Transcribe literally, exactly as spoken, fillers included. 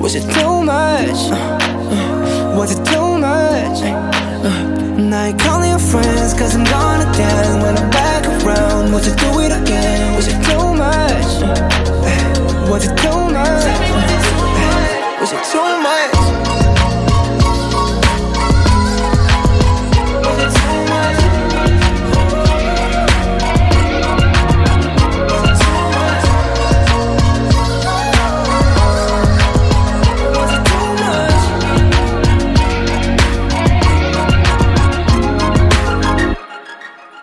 Was it too much? Uh, was it too much? Uh, now you're calling your friends cause I'm gone again. When I'm back around, would you do it again? Was it too much? Uh, was it too much? Uh, was it too much?